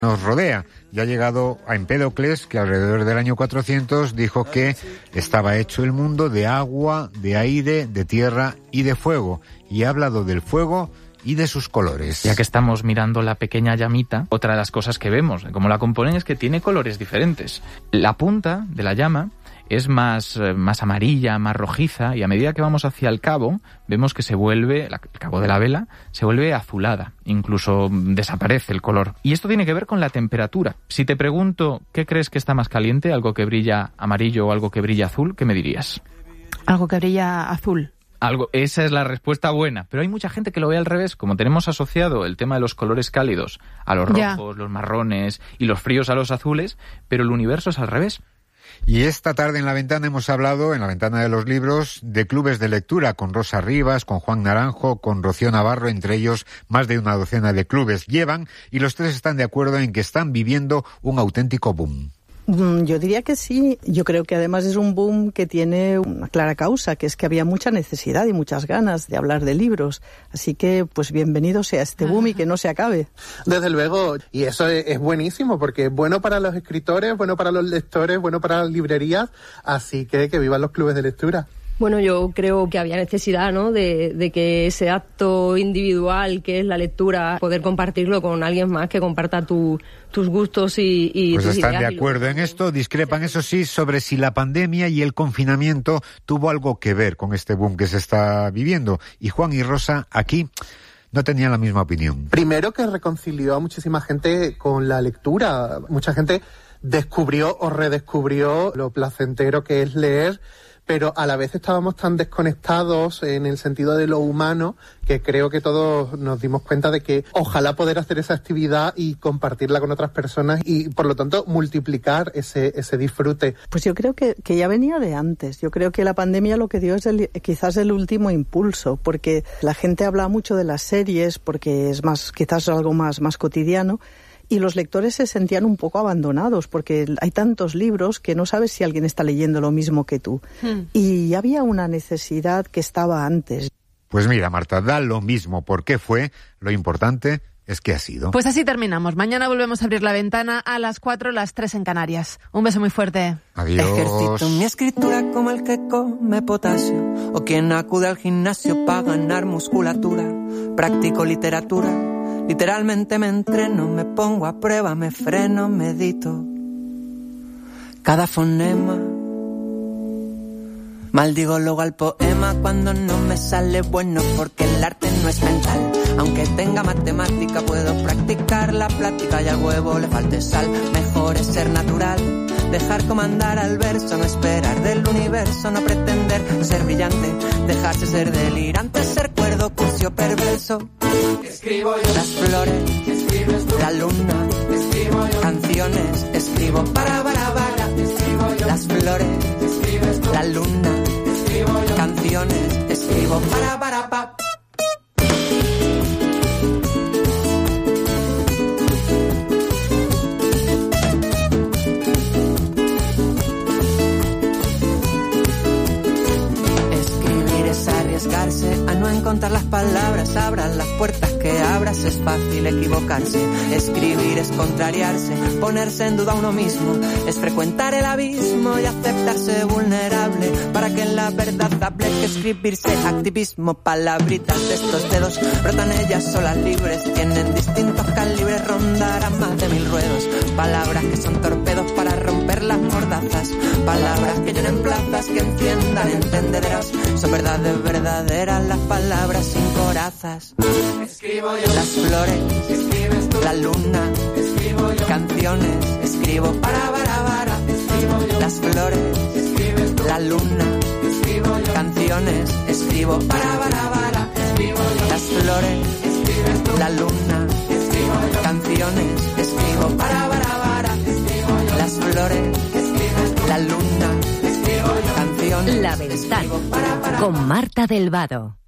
nos rodea. Ya ha llegado a Empédocles, que alrededor del año 400 dijo que estaba hecho el mundo de agua, de aire, de tierra y de fuego. Y ha hablado del fuego y de sus colores. Ya que estamos mirando la pequeña llamita, otra de las cosas que vemos, como la componen, es que tiene colores diferentes. La punta de la llama es más amarilla, más rojiza, y a medida que vamos hacia el cabo, vemos que se vuelve, el cabo de la vela, se vuelve azulada, incluso desaparece el color. Y esto tiene que ver con la temperatura. Si te pregunto, ¿qué crees que está más caliente? ¿Algo que brilla amarillo o algo que brilla azul? ¿Qué me dirías? Algo que brilla azul. Esa es la respuesta buena, pero hay mucha gente que lo ve al revés. Como tenemos asociado el tema de los colores cálidos a los rojos, los marrones y los fríos a los azules, pero el universo es al revés. Y esta tarde en La Ventana hemos hablado, en La Ventana de los Libros, de clubes de lectura con Rosa Rivas, con Juan Naranjo, con Rocío Navarro, entre ellos más de una docena de clubes llevan, y los tres están de acuerdo en que están viviendo un auténtico boom. Yo diría que sí. Yo creo que además es un boom que tiene una clara causa, que es que había mucha necesidad y muchas ganas de hablar de libros. Así que, pues bienvenido sea este boom y que no se acabe. Desde luego, y eso es buenísimo, porque es bueno para los escritores, bueno para los lectores, bueno para las librerías, así que vivan los clubes de lectura. Bueno, yo creo que había necesidad, ¿no?, de que ese acto individual que es la lectura, poder compartirlo con alguien más que comparta tus gustos y pues tus están ideas. de acuerdo en esto, discrepan, eso sí, sobre si la pandemia y el confinamiento tuvo algo que ver con este boom que se está viviendo. Y Juan y Rosa aquí no tenían la misma opinión. Primero, que reconcilió a muchísima gente con la lectura. Mucha gente descubrió o redescubrió lo placentero que es leer, pero a la vez estábamos tan desconectados en el sentido de lo humano que creo que todos nos dimos cuenta de que ojalá poder hacer esa actividad y compartirla con otras personas y, por lo tanto, multiplicar ese disfrute. Pues yo creo que ya venía de antes. Yo creo que la pandemia lo que dio es quizás el último impulso, porque la gente habla mucho de las series, porque es quizás algo más cotidiano. Y los lectores se sentían un poco abandonados, porque hay tantos libros que no sabes si alguien está leyendo lo mismo que tú. Y había una necesidad que estaba antes. Pues mira, Marta, da lo mismo por qué fue, lo importante es que ha sido. Pues así terminamos. Mañana volvemos a abrir La Ventana a las 4, las 3 en Canarias. Un beso muy fuerte. Adiós. Ejercito mi escritura como el que come potasio, o quien acude al gimnasio para ganar musculatura. Practico literatura. Literalmente me entreno, me pongo a prueba, me freno, medito cada fonema. Maldigo luego al poema cuando no me sale bueno, porque el arte no es mental. Aunque tenga matemática puedo practicar la plática y al huevo le falte sal. Mejor es ser natural, dejar comandar al verso, no esperar del universo, no pretender ser brillante, dejarse ser delirante, ser cuerdo, cursi perverso. Escribo yo las flores, escribes tú, la luna, escribo yo canciones, escribo para, escribo yo las flores, escribes tú, la luna, escribo yo canciones, escribo para, pa. Arriesgarse a no encontrar las palabras, abran las puertas que abras, es fácil equivocarse. Escribir es contrariarse, ponerse en duda a uno mismo, es frecuentar el abismo y aceptarse vulnerable para que en la verdad hable. Que escribirse activismo, palabritas de estos dedos, brotan ellas solas libres, tienen distintos calibres, rondarán más de 1000 ruedos. Palabras que son torpedos para romper las mordazas, palabras que llenen plazas, que enciendan entendederas, son verdades verdaderas las palabras sin corazas. Escribo yo las flores, escribes tú, la luna, escribo yo canciones, escribo para, escribo yo las flores, escribes tú, la luna, escribo yo canciones, escribo para, escribo yo las flores, escribes tú, la luna, escribo yo canciones, escribo para, escribo yo las flores, escribes tú, la luna, escribo yo canciones. La Ventana con Marta del Vado.